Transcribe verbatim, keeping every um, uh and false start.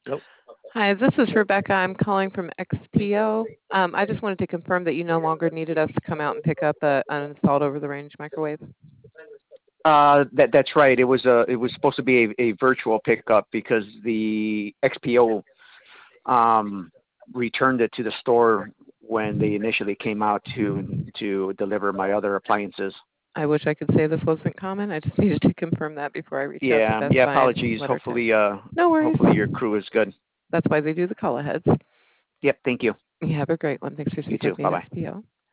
Nope. Hi, this is Rebecca. I'm calling from X P O. Um, I just wanted to confirm that you no longer needed us to come out and pick up a, an installed over-the-range microwave. Uh, that that's right. It was a it was supposed to be a, a virtual pickup because the X P O um, returned it to the store when they initially came out to to deliver my other appliances. I wish I could say this wasn't common. I just needed to confirm that before I reach out to Yeah, Best yeah. Buy and Apologies. let our tech. Hopefully, uh, No worries. hopefully your crew is good. That's why they do the call aheads. Yep. Thank you. You have a great one. Thanks for You speaking too. with me Bye at bye. X P O.